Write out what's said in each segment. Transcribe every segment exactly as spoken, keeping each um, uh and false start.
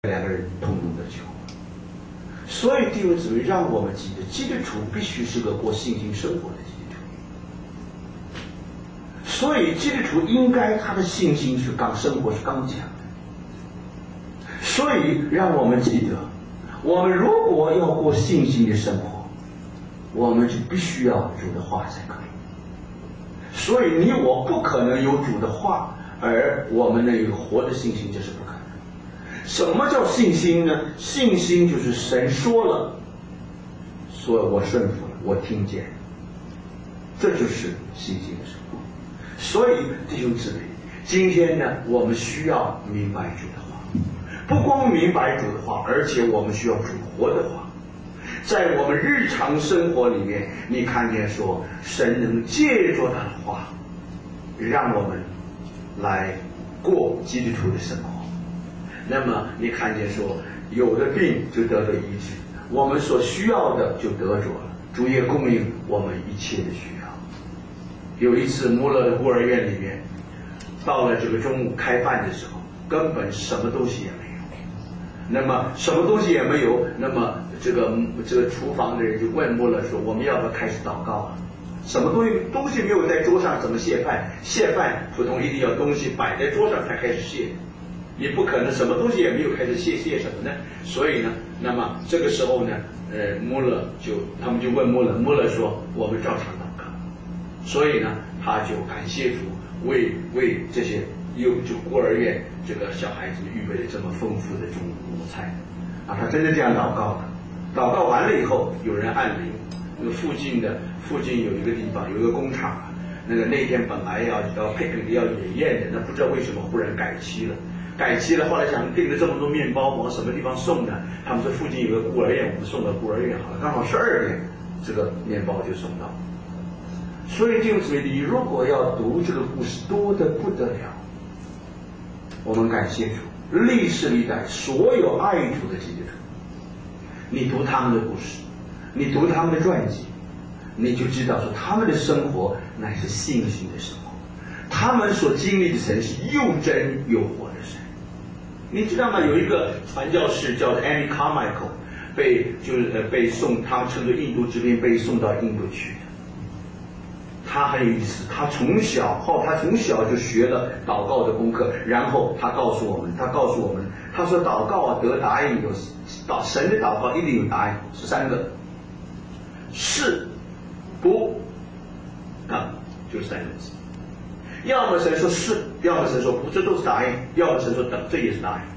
两个人共同的求。所以弟兄姊妹，让我们记得，基督徒必须是个过信心生活的基督徒。所以基督徒应该他的信心是刚生活是刚强的。所以让我们记得，我们如果要过信心的生活，我们就必须要主的话才可以。所以你我不可能有主的话，而我们能有活的信心，这是不可能。什么叫信心呢？信心就是神说了，所以我顺服了，我听见，这就是信心的生活。所以弟兄姊妹，今天呢，我们需要明白主的话，不光明白主的话，而且我们需要主活的话。在我们日常生活里面，你看见说，神能借着他的话，让我们来过基督徒的生活。那么你看见说，有的病就得到医治，我们所需要的就得着了，主也供应我们一切的需要。有一次穆勒的孤儿院里面，到了这个中午开饭的时候，根本什么东西也没有。那么什么东西也没有，那么这个这个厨房的人就问穆勒说：“我们要不要开始祷告啊？什么东西东西没有在桌上，怎么谢饭？谢饭普通一定要东西摆在桌上才开始谢。”你不可能什么东西也没有开始谢谢什么呢？所以呢，那么这个时候呢，呃，穆勒就他们就问穆勒，穆勒说我们照常祷告。所以呢，他就感谢主为为这些幼就孤儿院这个小孩子预备了这么丰富的中午菜啊，他真的这样祷告了。祷告完了以后，有人按铃，那个附近的附近有一个地方有一个工厂，那个那天本来要要配要野宴的，那不知道为什么忽然改期了。改期了，后来想订了这么多面包往什么地方送呢？他们说附近有个孤儿院，我们送到孤儿院好了，刚好十二点，这个面包就送到。所以弟兄姊妹，你如果要读这个故事，多得不得了。我们感谢主，历世历代所有爱主的基督徒，你读他们的故事，你读他们的传记，你就知道说他们的生活乃是信心的生活，他们所经历的神是又真又活的神。你知道吗？有一个传教士叫做 Annie Carmichael， 被就是呃被送，他称作印度之兵，被送到印度去的。他很有意思，他从小后他从小就学了祷告的功课，然后他告诉我们，他告诉我们，他说祷告啊得答案有祷神的祷告一定有答案，是三个，是不等就是三个字。要么神说是，要么神说不，这都是答案；要么神说等，这也是答案。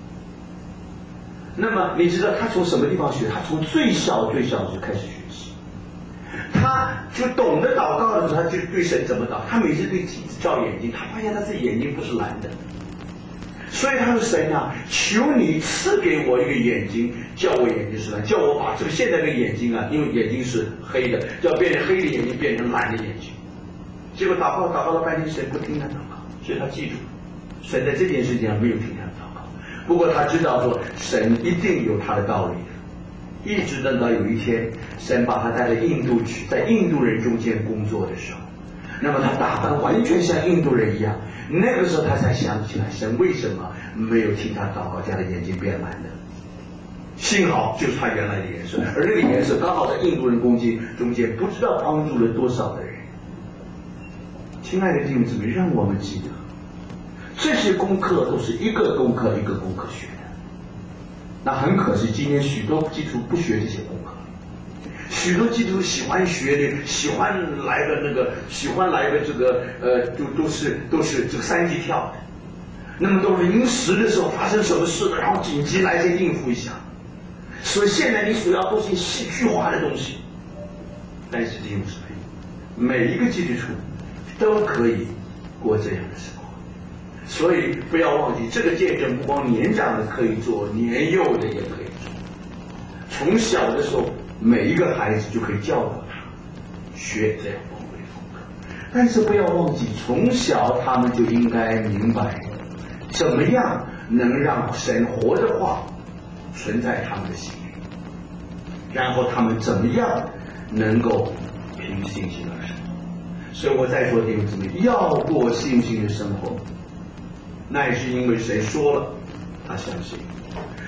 那么你知道他从什么地方学？他从最小最小就开始学习，他就懂得祷告的时候，他就对神怎么祷。他每次对镜子照眼睛，他发现他自己眼睛不是蓝的，所以他说：“神啊，求你赐给我一个眼睛，叫我眼睛是蓝，叫我把这个现在的眼睛啊，因为眼睛是黑的，要变成黑的眼睛变成蓝的眼睛。”结果祷告祷告了半天，神不听他祷告，所以他记住，神在这件事情上没有听他的祷告。不过他知道说，神一定有他的道理的。一直等到有一天，神把他带到印度去，在印度人中间工作的时候，那么他打扮完全像印度人一样。那个时候他才想起来，神为什么没有听他祷告，叫他眼睛变蓝的？幸好就是他原来的颜色，而那个颜色刚好在印度人中间中间，不知道帮助了多少的人。亲爱的弟兄姊妹，让我们记得，这些功课都是一个功课一个功课学的。那很可惜，今天许多基督徒不学这些功课，许多基督徒喜欢学的，喜欢来个那个，喜欢来个这个，呃，都都是都是这个三级跳的。那么都临时的时候发生什么事了，然后紧急来先应付一下。所以现在你所要都是戏剧化的东西。但是弟兄姊妹，每一个基督徒都可以过这样的生活，所以不要忘记，这个见证不光年长的可以做，年幼的也可以做。从小的时候，每一个孩子就可以教导他学这样宝贵的功课。但是不要忘记，从小他们就应该明白，怎么样能让神活的话存在他们的心里，然后他们怎么样能够凭信心而生。所以我再说弟兄姊妹，要过信心的生活，那也是因为谁说了，他相信。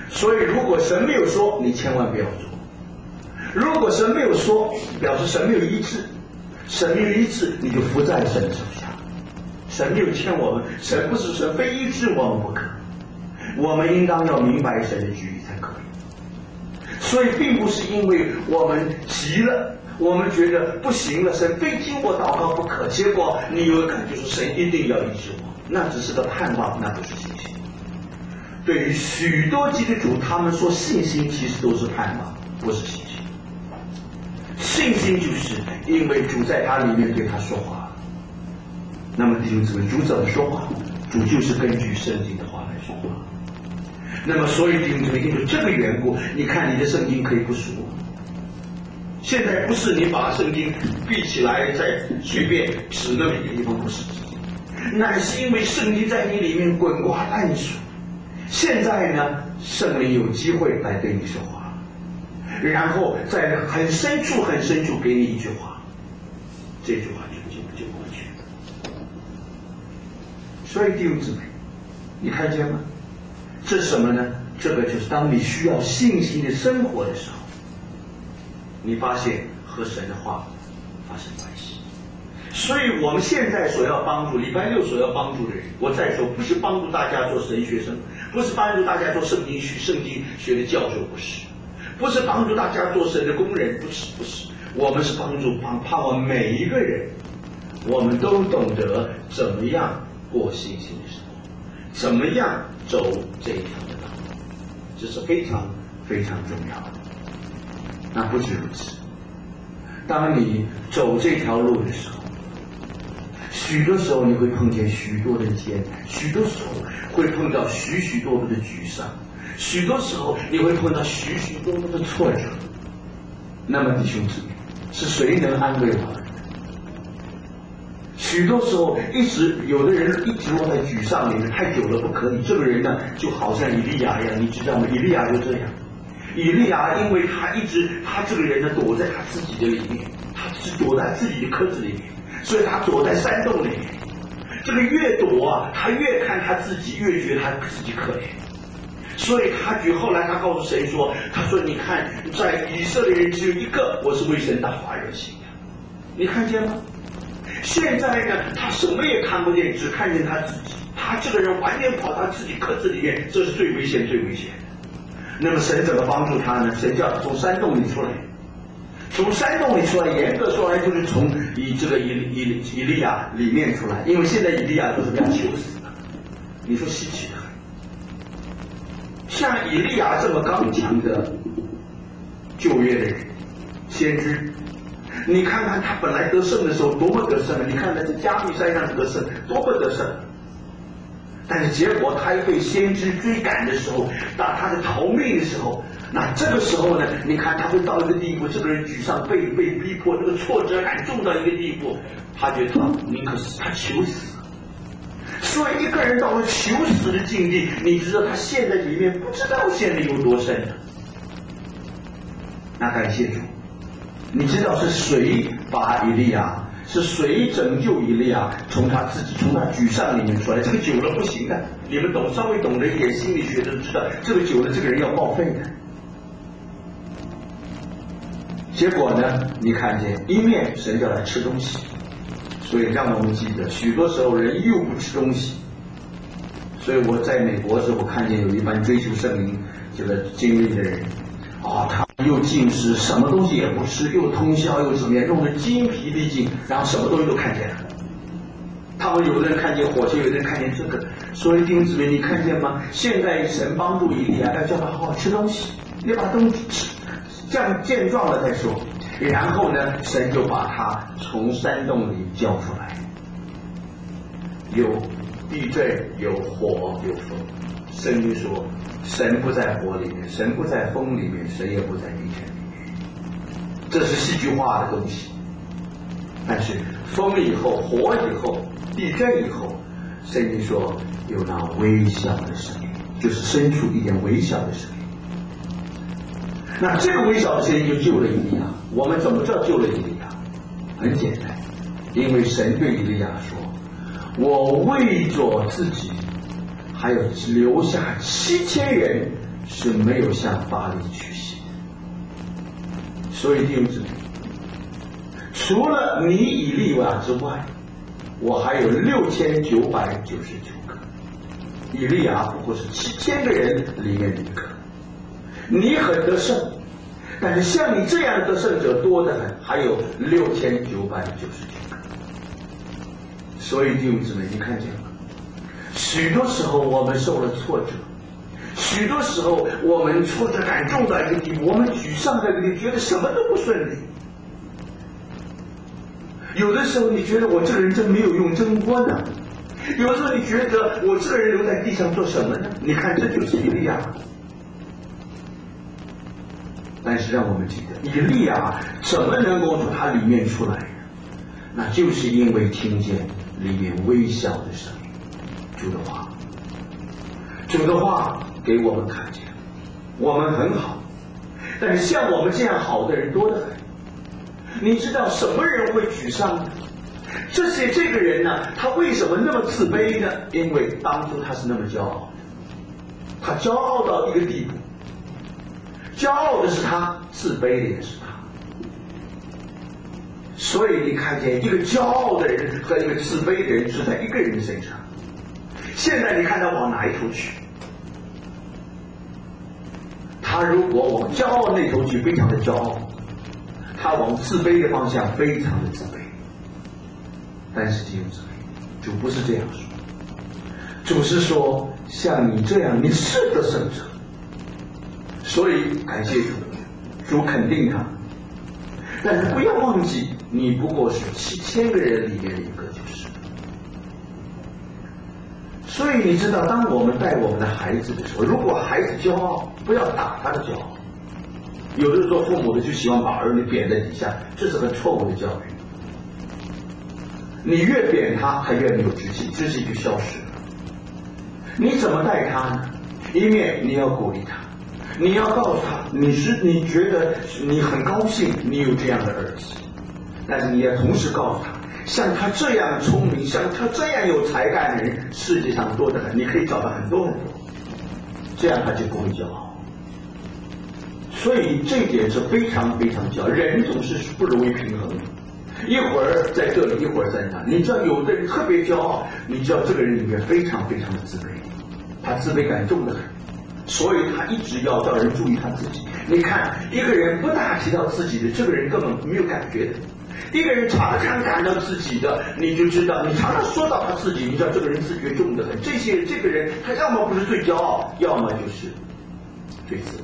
所以如果神没有说，你千万不要做。如果神没有说，表示神没有医治，神没有医治，你就伏在神手下。神没有欠我们，神不是神，非医治我们不可。我们应当要明白神的旨意才可以。所以并不是因为我们急了，我们觉得不行了，神非听我祷告不可，结果你有一看就是神一定要医治我，那只是个盼望，那不是信心。对于许多基督徒，他们说信心其实都是盼望，不是信心。信心就是因为主在他里面对他说话。那么弟兄姊妹，主怎么说话？主就是根据圣经的话来说话。那么所以弟兄姊妹，因为这个缘故，你看你的圣经可以不熟。现在不是你把圣经闭起来再随便指那么一个地方，不是，乃是因为圣经在你里面滚瓜烂熟。现在呢，圣灵有机会来对你说话，然后在很深处很深处给你一句话，这句话就就就过去了。所以弟兄姊妹，你看见吗？这是什么呢？这个就是当你需要信心的生活的时候，你发现和神的话发生关系。所以我们现在所要帮助，礼拜六所要帮助的人，我再说，不是帮助大家做神学生，不是帮助大家做圣经学圣经学的教授，不是，不是帮助大家做神的工人，不是，不是，我们是帮助盼盼望每一个人，我们都懂得怎么样过信心的生活，怎么样走这一条的道路，这是非常非常重要的。那不止如此，当你走这条路的时候，许多时候你会碰见许多的艰难，许多时候会碰到许许多多的沮丧，许多时候你会碰到许许多多的挫折。那么弟兄姊妹，是谁能安慰我们？许多时候一直有的人一直落在沮丧里面太久了，不可以。这个人呢，就好像以利亚一样，你知道吗？以利亚就这样。以利亚因为他一直他这个人呢躲在他自己的里面，他是躲在自己的壳子里面，所以他躲在山洞里面。这个越躲啊，他越看他自己，越觉得他自己可怜。所以他就后来他告诉谁说，他说你看，在以色列人只有一个，我是为神大发热心的。你看见吗？现在呢，他什么也看不见，只看见他自己。他这个人完全跑他自己壳子里面，这是最危险最危险的。那么神怎么帮助他呢？神叫他从山洞里出来，从山洞里出来，严格说来就是从以这个以以以利亚里面出来，因为现在以利亚都是被他求死的，你说稀奇的很。像以利亚这么刚强的旧约的人，先知，你看看他本来得胜的时候多么得胜，你看他在加密山上得胜多么得胜。但是结果他被先知追赶的时候，打他的逃命的时候，那这个时候呢，你看他会到一个地步，这个人沮丧，被被逼迫，这个挫折感重到一个地步，他觉得他宁可死，他求死。所以一个人到了求死的境地，你知道他陷在里面，不知道陷得有多深。那感谢主，你知道是谁把以利亚？是谁拯救以利亚从他自己从他沮丧里面出来？这个久了不行的，你们懂稍微懂得一点心理学的知道，这个久了这个人要报废的。结果呢，你看见一面神叫他吃东西，所以让我们记得，许多时候人又不吃东西。所以我在美国的时候，我看见有一班追求圣灵这个经历的人，啊、哦，他又禁食，什么东西也不吃，又通宵又怎么样，弄得精疲力尽，然后什么东西都看见了。他们有的人看见火球，有的人看见这个。所以弟兄姊妹，你看见吗？现在神帮助以利亚，要叫他好好吃东西，你把东西吃，这样健壮了再说。然后呢，神就把他从山洞里叫出来，有地震，有火，有风。圣经说，神不在火里面，神不在风里面，神也不在地震里面。这是戏剧化的东西。但是风以后，火以后，地震以后，圣经说有那微小的声音，就是深处一点微小的声音。那这个微小的声音就救了以利亚。我们怎么知道救了以利亚？很简单，因为神对以利亚说，我为着自己还有留下七千人是没有向巴黎屈膝的。所以弟兄姊妹，除了你以利亚之外，我还有六千九百九十九个。以利亚不过是七千个人里面的一个。你很得胜，但是像你这样的得胜者多得很，还有六千九百九十九个。所以弟兄姊妹，你看见了，许多时候我们受了挫折，许多时候我们挫折感重到一个地步，我们沮丧在这里，觉得什么都不顺利。有的时候你觉得我这个人真没有用，真窝囊；有的时候你觉得我这个人留在地上做什么呢？你看，这就是以利亚。但是让我们记得，以利亚怎么能够从他里面出来？那就是因为听见里面微笑的声音，主的话。主的话给我们看见，我们很好，但是像我们这样好的人多得很。你知道什么人会沮丧呢？这些这个人呢，他为什么那么自卑呢？因为当初他是那么骄傲的，他骄傲到一个地步，骄傲的是他，自卑的也是他。所以你看见一个骄傲的人和一个自卑的人是在一个人身上。现在你看他往哪一头去？他如果往骄傲那头去，非常的骄傲。他往自卑的方向非常的自卑，但是弟兄姊妹，主不是这样说，主是说像你这样，你是得胜者，所以感谢主，主肯定他，但是不要忘记，你不过是七千个人里面的一个就是。所以你知道，当我们带我们的孩子的时候，如果孩子骄傲，不要打他的骄傲。有的做父母的就喜欢把儿女贬在底下，这是很错误的教育。你越贬他，他越没有志气，志气就消失了。你怎么带他呢？一面你要鼓励他，你要告诉他，你是你觉得你很高兴你有这样的儿子，但是你要同时告诉他，像他这样聪明，像他这样有才干的人，世界上多得很，你可以找到很多很多，这样他就不会骄傲。所以这一点是非常非常骄傲，人总是不容易平衡的，一会儿在这里，一会儿在那。你知道有的人特别骄傲，你知道这个人里面非常非常的自卑，他自卑感重得很，所以他一直要叫人注意他自己。你看一个人不大提到自己的，这个人根本没有感觉的；一个人常常感到自己的，你就知道，你常常说到他自己，你知道这个人自觉重得很。这些这个人他要么不是最骄傲，要么就是最自卑。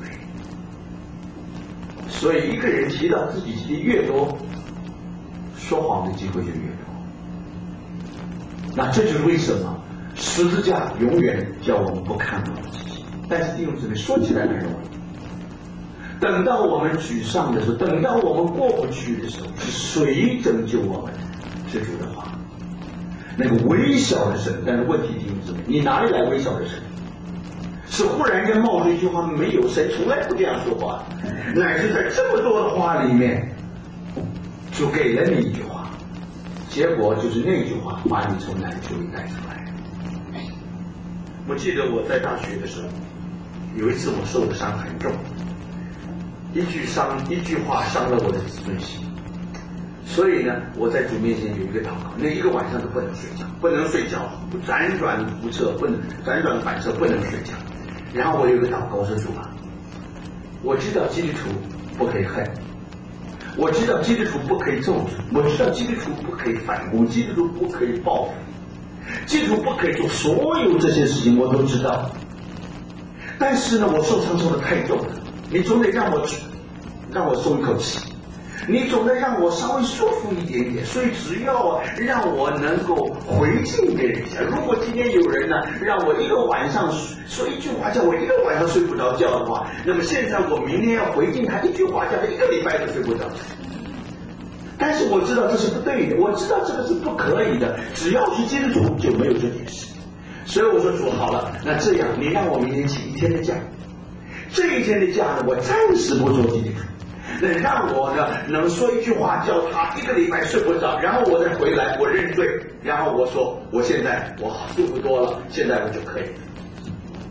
所以一个人提到自己提的越多，说谎的机会就越多。那这就是为什么十字架永远叫我们不看到自己。但是弟兄姊妹，说起来很容易，等到我们沮丧的时候，等到我们过不去的时候，是谁拯救我们？是主的话，那个微小的神。但是问题，弟兄姊妹，你哪里来微小的神？是忽然间冒出一句话，没有，神从来不这样说话，乃是在这么多的话里面，就给了你一句话，结果就是那句话把你从难处里带出来。我记得我在大学的时候，有一次我受的伤很重，一句伤一句话伤了我的自尊心，所以呢，我在主面前有一个祷告，那一个晚上都不能睡觉，不能睡觉，辗转不彻，不能辗转反侧，不能睡觉。然后我有一个祷告，我说主啊，我知道基督徒不可以恨，我知道基督徒不可以咒诅，我知道基督徒不可以反攻，基督徒不可以报复，基督徒不可以做所有这些事情，我都知道。但是呢，我受伤受的太重了，你总得让我让我松一口气，你总得让我稍微舒服一点点。所以只要让我能够回敬给人家，如果今天有人呢让我一个晚上说一句话叫我一个晚上睡不着觉的话，那么现在我明天要回敬他一句话叫他一个礼拜都睡不着。但是我知道这是不对的，我知道这个是不可以的，只要是基督徒就没有这件事。所以我说主好了，那这样你让我明天请一天的假，这一天的假呢，我暂时不做基督徒，那让我呢能说一句话叫他一个礼拜睡不着，然后我再回来我认罪，然后我说我现在我好舒服多了，现在我就可以了。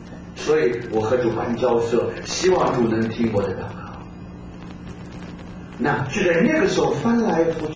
所以我和主办交涉，希望主能听我的祷告。那就在那个时候翻来覆去。